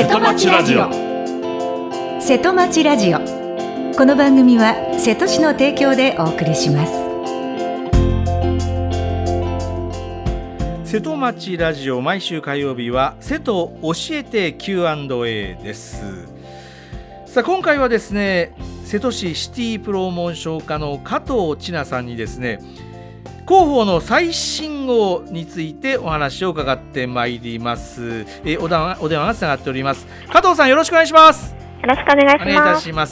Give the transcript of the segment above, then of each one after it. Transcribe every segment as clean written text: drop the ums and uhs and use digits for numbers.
瀬戸町ラジオ。 瀬戸町ラジオ。この番組は瀬戸市の提供でお送りします。 瀬戸町ラジオ、毎週火曜日は瀬戸教えて Q&A です。さあ、今回はですね、瀬戸市シティプロモーション課の加藤千奈さんにですね、広報の最新号についてお話を伺ってまいります。お電話がつながっております。加藤さん、よろしくお願いします。 よろしくお願いします。 お願いいたします。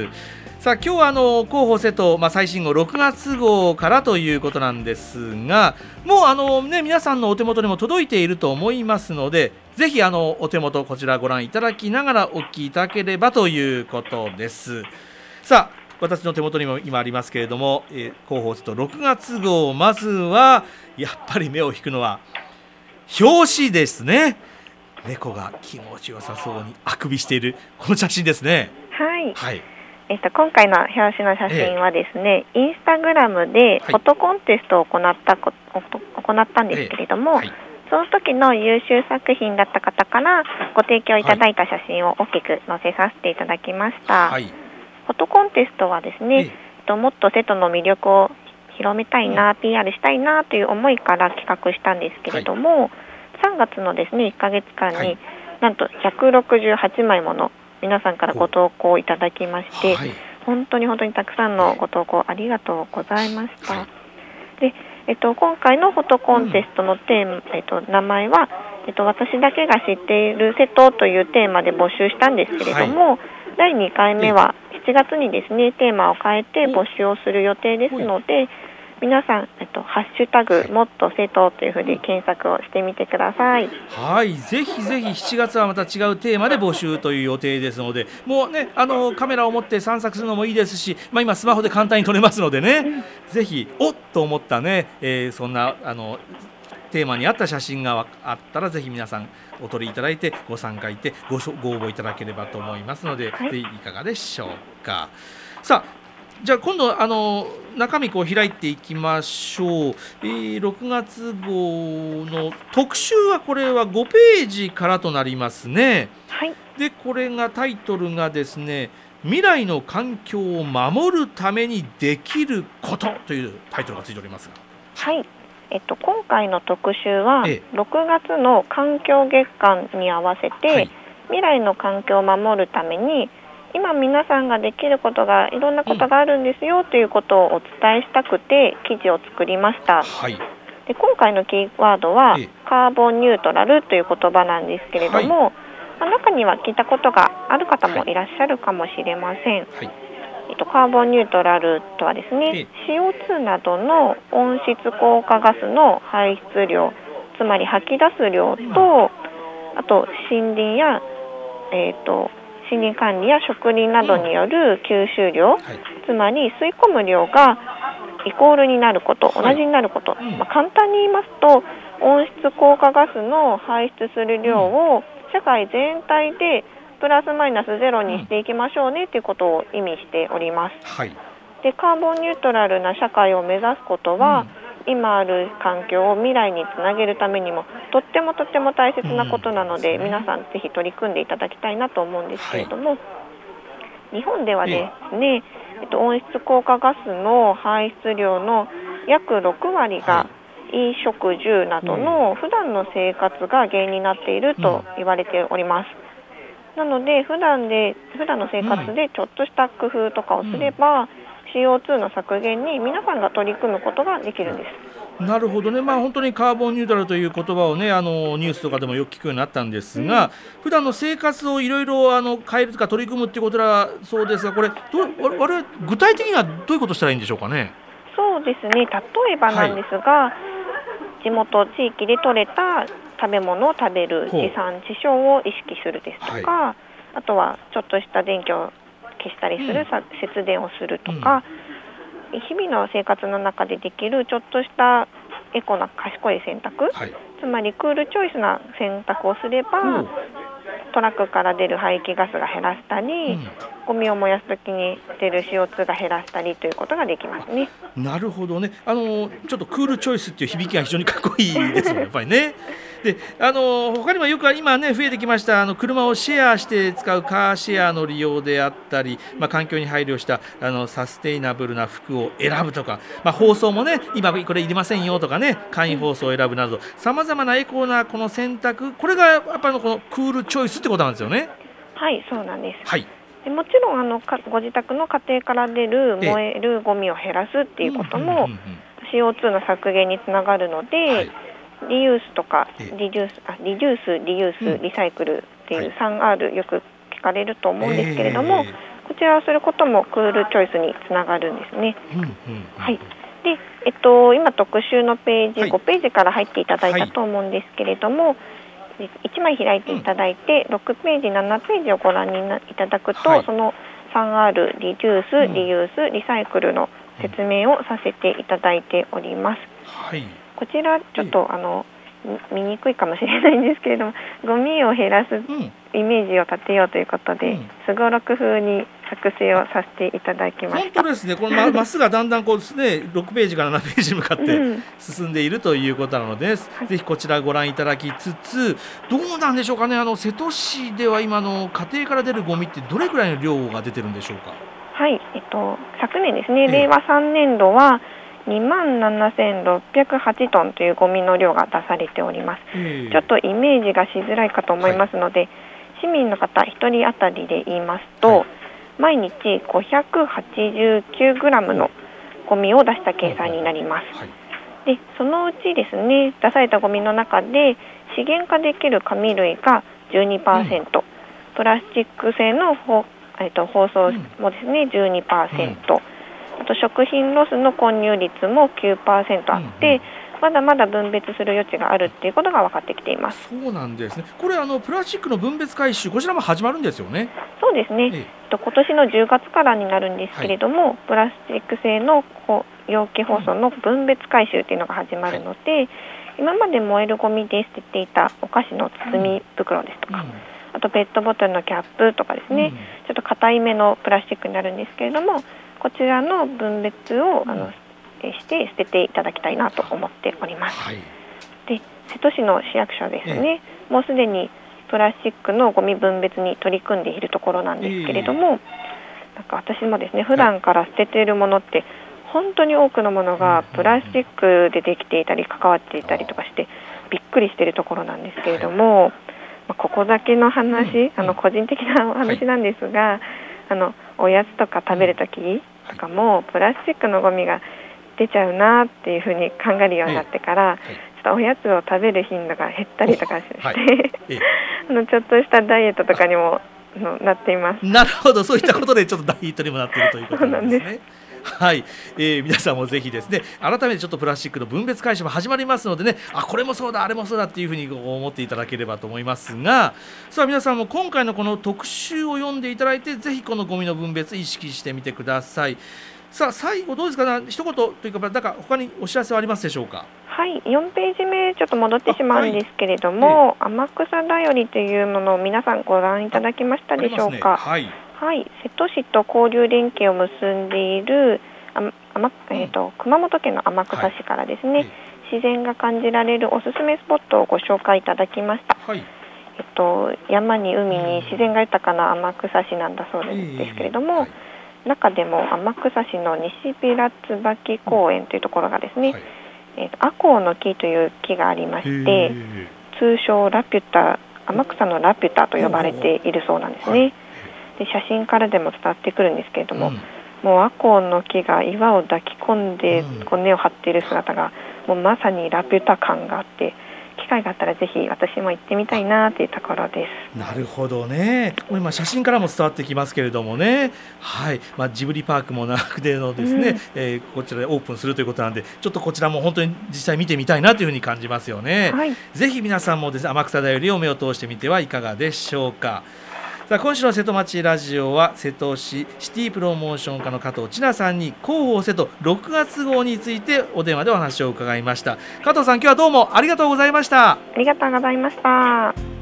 さあ、今日は広報瀬戸、最新号6月号からということなんですが、もう皆さんのお手元にも届いていると思いますので、ぜひお手元こちらご覧いただきながらお聞きいただければということです。さあ、私の手元にも今ありますけれども、広報瀬戸6月号、まずはやっぱり目を引くのは表紙ですね。猫が気持ちよさそうにあくびしているこの写真ですね。 はい、 はい。 今回の表紙の写真はですね、インスタグラムでフォトコンテストを行ったんですけれども、その時の優秀作品だった方からご提供いただいた写真を大きく載せさせていただきました。フォトコンテストはですね、もっと瀬戸の魅力を広めたいな、PR したいなという思いから企画したんですけれども、3月のですね1ヶ月間に、なんと168枚もの皆さんからご投稿いただきまして、本当にたくさんのご投稿ありがとうございました。で、今回のフォトコンテストのテーマ、名前は、私だけが知っている瀬戸というテーマで募集したんですけれども、第2回目は7月にですねテーマを変えて募集をする予定ですので、皆さん、ハッシュタグもっと瀬戸というふうに検索をしてみてください。 はい、ぜひぜひ7月はまた違うテーマで募集という予定ですので、もうね、カメラを持って散策するのもいいですし、今スマホで簡単に撮れますのでね、ぜひおっと思ったね、そんなテーマに合った写真があったら、ぜひ皆さんお撮りいただいてご参加いてご応募いただければと思いますので、ぜひいかがでしょうか。さあ、じゃあ今度中身開いていきましょう。6月号の特集はこれは5ページからとなりますね。で、これがタイトルがですね、未来の環境を守るためにできることというタイトルがついておりますが、 今回の特集は6月の環境月間に合わせて、未来の環境を守るために今皆さんができることがいろんなことがあるんですよということをお伝えしたくて記事を作りました。で、今回のキーワードはカーボンニュートラルという言葉なんですけれども、中には聞いたことがある方もいらっしゃるかもしれません。カーボンニュートラルとはですね、CO2 などの温室効果ガスの排出量、つまり吐き出す量と、あと森林や、森林管理や植林などによる吸収量、つまり吸い込む量がイコールになること、同じになること、簡単に言いますと、温室効果ガスの排出する量を社会全体でプラスマイナスゼロにしていきましょうねということを意味しております。で、カーボンニュートラルな社会を目指すことは、今ある環境を未来につなげるためにもとっても大切なことなので、皆さんぜひ取り組んでいただきたいなと思うんですけれども、日本ではですね、温室効果ガスの排出量の約6割が衣食住などの普段の生活が原因になっていると言われております。なので普段の生活でちょっとした工夫とかをすれば、CO2 の削減に皆さんが取り組むことができるんです。 なるほどね。本当にカーボンニュートラルという言葉をね、ニュースとかでもよく聞くようになったんですが、普段の生活をいろいろ変えるとか取り組むっていうことはそうですが、これ我々具体的にはどういうことをしたらいいんでしょうかね。 そうですね、例えばなんですが、地元地域で採れた食べ物を食べる地産地消を意識するですとか、あとはちょっとした電気を消したりする、節電をするとか、日々の生活の中でできるちょっとしたエコな賢い選択、つまりクールチョイスな選択をすれば、トラックから出る排気ガスが減らしたり、 ゴミを燃やすときに出る CO2 が減らしたりということができますね。 なるほどね。ちょっとクールチョイスっていう響きが非常にかっこいいですもんやっぱりね。で他にもよく今ね増えてきました車をシェアして使うカーシェアの利用であったり、環境に配慮したサステイナブルな服を選ぶとか、包装もね今これいりませんよとかね簡易包装を選ぶなどさまざまなエコなこの選択、これがやっぱりこのクールチョイスってことなんですよね。 はい、そうなんです。 はい、 でもちろんご自宅の家庭から出る燃えるゴミを減らすっていうことも CO2 の削減につながるので、はい、リユースとかリデュース、リユース、リサイクルっていう 3R よく聞かれると思うんですけれども、こちらをすることもクールチョイスにつながるんですね。はい。で、今特集のページ、5ページから入っていただいたと思うんですけれども、1枚開いていただいて、6ページ、7ページをご覧にいただくと、その 3R、リデュース、リユース、リサイクルの説明をさせていただいております。 はい。 こちらちょっと見にくいかもしれないんですけれども、ゴミを減らすイメージを立てようということで、すごろく風に作成をさせていただきました。 本当ですね。このマスがだんだんこうですね、6ページから7ページに向かって進んでいるということなので、ぜひこちらご覧いただきつつ、どうなんでしょうかね。瀬戸市では今の家庭から出るゴミってどれくらいの量が出てるんでしょうか。 はい、昨年ですね、令和3年度は27,608トンというゴミの量が出されております。ちょっとイメージがしづらいかと思いますので、市民の方1人当たりで言いますと、毎日589グラムのゴミを出した計算になります。で、そのうちですね、出されたゴミの中で資源化できる紙類が 12%、プラスチック製の包装もですね 12%、あと食品ロスの混入率も 9% あって、まだまだ分別する余地があるっていうことが分かってきています。 そうなんですね。これプラスチックの分別回収、こちらも始まるんですよね。 そうですね、今年の10月からになるんですけれども、プラスチック製の容器包装の分別回収っていうのが始まるので、今まで燃えるゴミで捨てていたお菓子の包み袋ですとか、あとペットボトルのキャップとかですね、ちょっと硬いめのプラスチックになるんですけれども、こちらの分別をして捨てていただきたいなと思っております。で、瀬戸市の市役所ですね、もうすでにプラスチックのゴミ分別に取り組んでいるところなんですけれども、なんか私もですね、普段から捨てているものって本当に多くのものがプラスチックでできていたり関わっていたりとかしてびっくりしているところなんですけれども、ここだけの話、個人的なお話なんですが、おやつとか食べるときとかもプラスチックのゴミが出ちゃうなっていうふうに考えるようになってから、ちょっとおやつを食べる頻度が減ったりとかして、ちょっとしたダイエットとかにもなっています。 なるほど、そういったことでちょっとダイエットにもなっているということなんですね。はい、皆さんもぜひですね、改めてちょっとプラスチックの分別回収も始まりますのでね、これもそうだあれもそうだっていうふうに思っていただければと思いますが、さあ皆さんも今回のこの特集を読んでいただいて、ぜひこのゴミの分別意識してみてください。さあ最後どうですかね、一言というか、なんか他にお知らせはありますでしょうか。 はい、4ページ目ちょっと戻ってしまうんですけれども、天草だよりというものを皆さんご覧いただけましたでしょうか。はい、瀬戸市と交流連携を結んでいる熊本県の天草市からですね、自然が感じられるおすすめスポットをご紹介いただきました。山に海に自然が豊かな天草市なんだそうですけれども、中でも天草市の西平椿公園というところがですね、アコウの木という木がありまして、通称ラピュタ、天草のラピュタと呼ばれているそうなんですね。で、写真からでも伝わってくるんですけれども、もうアコウの木が岩を抱き込んで根を張っている姿がもうまさにラピュタ感があって、機会があったらぜひ私も行ってみたいなというところです。 なるほどね。今写真からも伝わってきますけれどもね、ジブリパークも長久手のですね、こちらでオープンするということなんで、ちょっとこちらも本当に実際見てみたいなというふうに感じますよね。ぜひ皆さんもですね、天草だよりを目を通してみてはいかがでしょうか。さあ今週の瀬戸町ラジオは、瀬戸市シティプロモーション課の加藤千奈さんに広報瀬戸6月号についてお電話でお話を伺いました。加藤さん、今日はどうもありがとうございました。 ありがとうございました。